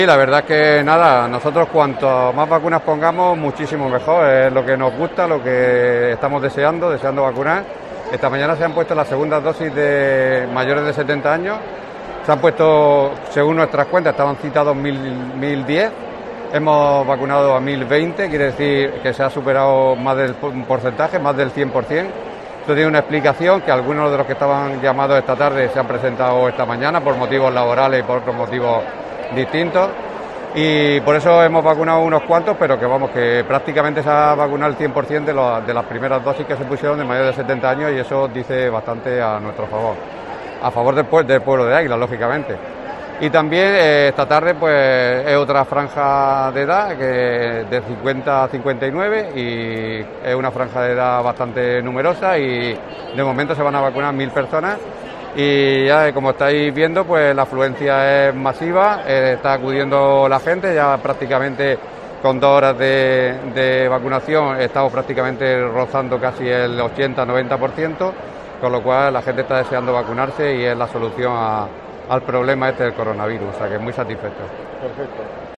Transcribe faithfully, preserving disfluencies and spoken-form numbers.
Y la verdad es que nada, nosotros cuanto más vacunas pongamos, muchísimo mejor. Es lo que nos gusta, lo que estamos deseando, deseando vacunar. Esta mañana se han puesto las segundas dosis de mayores de setenta años. Se han puesto, según nuestras cuentas, estaban citados mil diez. Hemos vacunado a mil veinte, quiere decir que se ha superado más del porcentaje, más del cien por ciento. Esto tiene una explicación, que algunos de los que estaban llamados esta tarde se han presentado esta mañana por motivos laborales y por otros motivos distintos, y por eso hemos vacunado unos cuantos, pero que vamos, que prácticamente se ha vacunado el cien por ciento de, lo, de las primeras dosis que se pusieron de mayores de setenta años, y eso dice bastante a nuestro favor, a favor del, del pueblo de Águilas, lógicamente. Y también eh, esta tarde pues es otra franja de edad, que de cincuenta a cincuenta y nueve, y es una franja de edad bastante numerosa, y de momento se van a vacunar mil personas. Y ya, como estáis viendo, pues la afluencia es masiva, eh, está acudiendo la gente, ya prácticamente con dos horas de, de vacunación estamos prácticamente rozando casi el ochenta noventa por ciento, con lo cual la gente está deseando vacunarse y es la solución a, al problema este del coronavirus, o sea que muy satisfecho. Perfecto.